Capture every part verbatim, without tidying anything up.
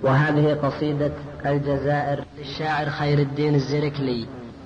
وهذه قصيدة الجزائر للشاعر خير الدين الزركلي.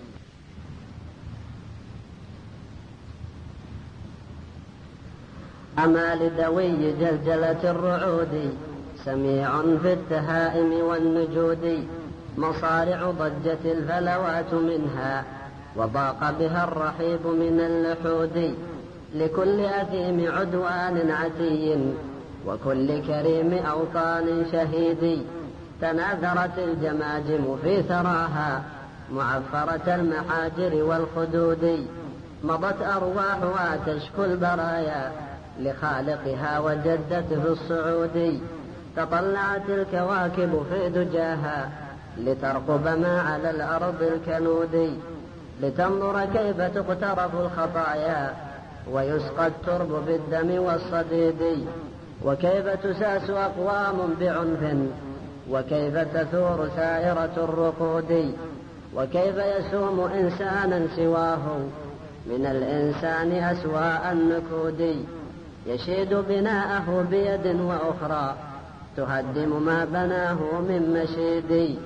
أما لدوي جلجلة الرعود سميع في التهائم والنجود، مصارع ضجت الفلوات منها وضاق بها الرحيب من اللحود، لكل أثيم عدوان عتي وكل كريم أوطان شهيد، تناثرت الجماجم في ثراها معفرة المحاجر والخدود، مضت أرواحها تشكو البرايا لخالقها وجدت في الصعود، تطلعت الكواكب في دجاها لترقب ما على الأرض الكنود، لتنظر كيف تقترف الخطايا ويسقى الترب بالدم والصديد، وكيف تساس أقوام بعنف وكيف تثور سائرة الرقود، وكيف يسوم إنسانا سواه من الإنسان أسواء النكود، يشيد بناءه بيد وأخرى تهدم ما بناه من مشيد،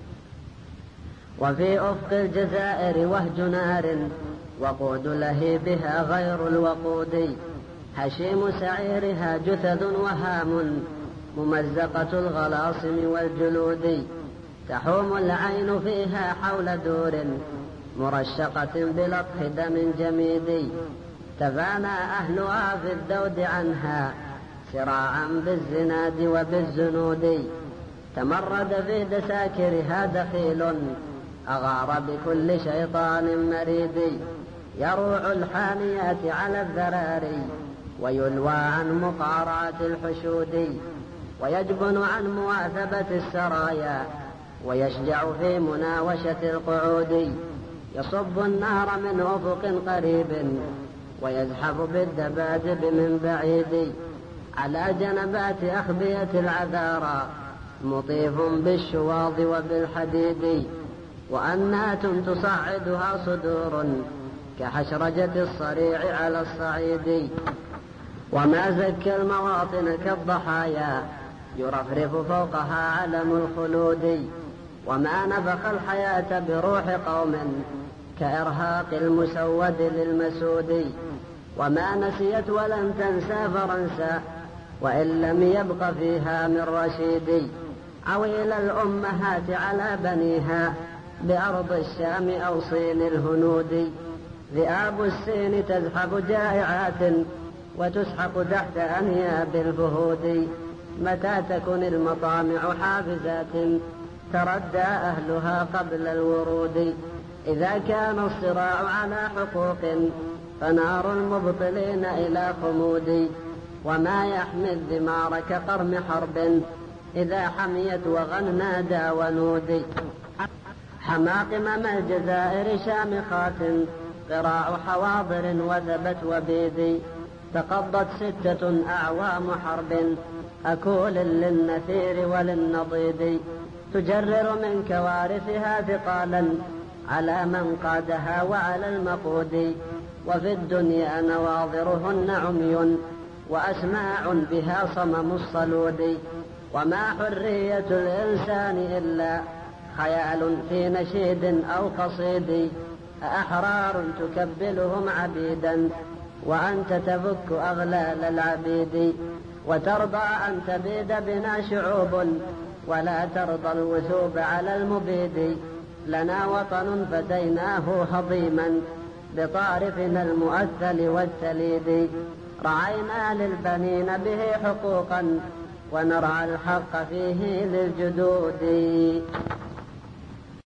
وفي أفق الجزائر وهج نار وقود لهيبها غير الوقود، هشيم سعيرها جثث وهام ممزقة الغلاصم والجلود، تحوم العين فيها حول دور مرشقة بلطخ دم جميد، تفانى أهلها في الذود عنها سراعا بالزناد وبالزنود، تمرد في دساكرها دخيل أغار بكل شيطان مريد، يروع الحانيات على الذراري ويلوى عن مقارعة الحشود، ويجبن عن مواثبة السرايا ويشجع في مناوشة القعود، يصب النار من أفق قريب ويزحف بالدبادب من بعيد، على جنبات أخبية العذارى مطيف بالشواظ وبالحديد، وأنات تصعدها صدور كحشرجة الصريع على الصعيد، وما زكى المواطن كالضحايا يرفرف فوقها علم الخلود، وما نفخ الحياة بروح قوم كإرهاق المسود للمسود، وما نسيت ولم تنسى فرنسا وإن لم يبق فيها من رشيد، عويل الأمهات على بنيها بأرض الشام أو صين الهنود، ذئاب السين تزحف جائعات وتسحق تحت أنياب الفهود، متى تكن المطامع حافزات تردى أهلها قبل الورود، إذا كان الصراع على حقوق فنار المبطلين إلى خمود، وما يحمي الذمار كقرم حرب إذا حميت وغنى دا ونود، حماقم الجزائر شامخات قراع حواضر وذبت وبيد، تقضت ستة أعوام حرب أكول للنثير وللنضيد، تجرر من كوارثها ثقالا على من قادها وعلى المقود، وفي الدنيا نواظرهن عمي وأسماع بها صمم الصلود، وما حرية الإنسان إلا خيال في نشيد أو قصيد، أحرار تكبلهم عبيدا وأنت تفك أغلال العبيد، وترضى أن تبيد بنا شعوب ولا ترضى الوثوب على المبيد، لنا وطن فديناه هضيما بطارفنا المؤثل والتليد، رعينا للبنين به حقوقا ونرعى الحق فيه للجدود.